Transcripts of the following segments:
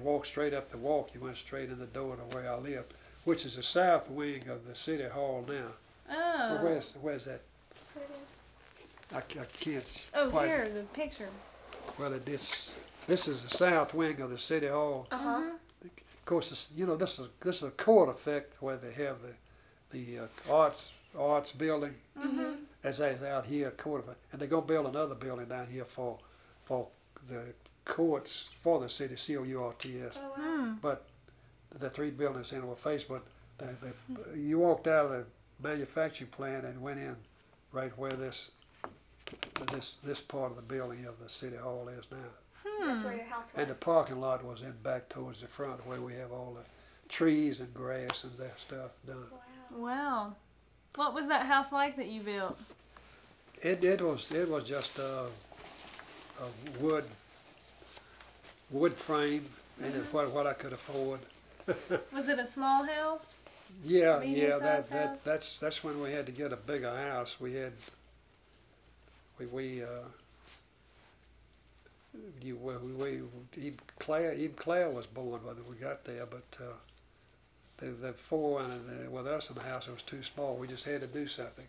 walk straight up the walk, you went straight in the door to where I lived, which is the south wing of the city hall now. Well, Oh. where's that? I can't Oh, quite. here, the picture. Well, this is the south wing of the city hall. Uh-huh. Of course, this is a court effect where they have the arts building Mm-hmm. as out here, court effect, and they're gonna build another building down here for the courts for the city, COURTS. Oh, wow. Hmm. But the three buildings in were faced, but you walked out of the manufacturing plant and went in right where this part of the building of the city hall is now. That's where Hmm. your house was. And the parking lot was in back towards the front where we have all the trees and grass and that stuff done. Wow. Wow. What was that house like that you built? It was just a wood frame, and it's what I could afford. Was it a small house? Yeah, Medium-sized house? that's when we had to get a bigger house. Even Claire was born when we got there, but the four with us in the house, it was too small. We just had to do something,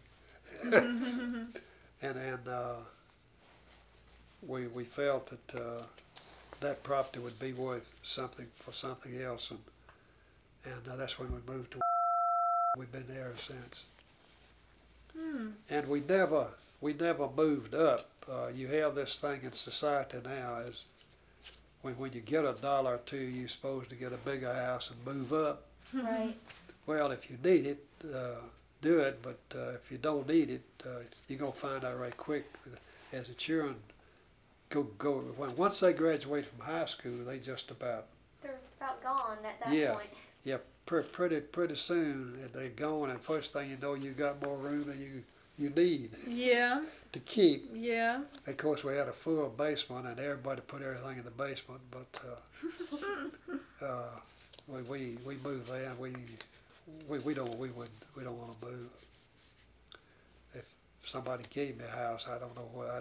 and we felt that that property would be worth something for something else, and that's when we moved to. We've been there since. Hmm. And we never moved up. You have this thing in society now is when you get $1 or two, you're supposed to get a bigger house and move up. Right. Well, if you need it, do it. But if you don't need it, you're gonna find out right quick as the children once they graduate from high school, they just about They're about gone at that Yeah. point. pretty soon they're gone, and first thing you know, you got more room than you need Yeah. to keep. Yeah. Of course, we had a full basement, and everybody put everything in the basement. But we moved there, and we don't want to move. If somebody gave me a house, I don't know what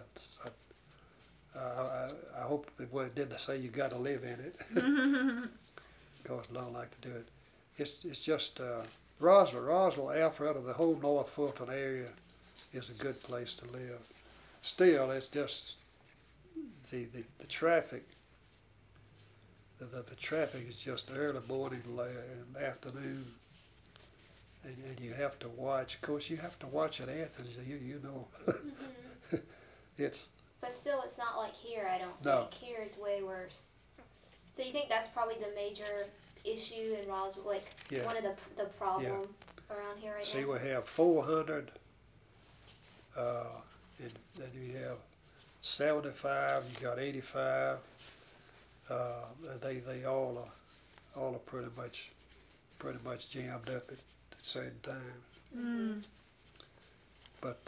I hope it didn't say you got to live in it. Because I don't like to do it. It's just Roswell, Alpharetta, the whole North Fulton area is a good place to live. Still, it's just the traffic. The traffic is just early morning and afternoon, and you have to watch. Of course, you have to watch at Athens. You know, Hmm. it's But still, it's not like here, I don't No. think. Here is way worse. So you think that's probably the major issue in Roswell, like Yeah. one of the problem around here right see now? we have 400, and then you have 75. You got 85. They all are pretty much jammed up at certain times. Mm. But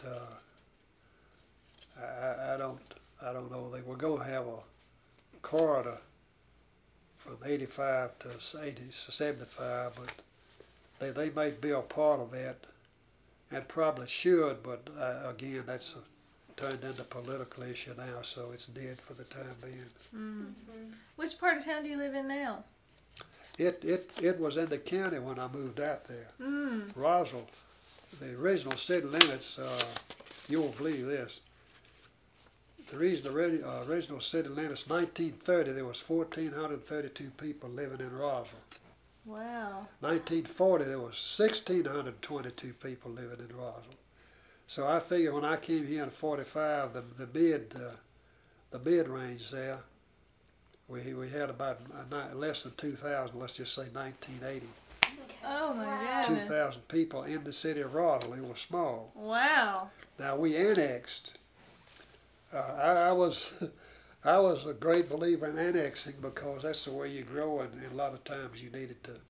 I don't know. They were going to have a corridor from 85 to 75, but they may be a part of that, and probably should. But again, that's turned into a political issue now, so it's dead for the time being. Mm. Hmm. Which part of town do you live in now? It was in the county when I moved out there. Mm. Roswell, the original city limits. You won't believe this. The original city limits, 1930, there was 1,432 people living in Roswell. Wow. 1940, there was 1,622 people living in Roswell. So I figure when I came here in '45, the mid range there, we had about less than 2,000. Let's just say 1980, Okay. Oh my Wow. goodness. 2,000 people in the city of Roswell. It was small. Wow. Now we annexed. I was I was a great believer in annexing because that's the way you grow, and a lot of times you needed to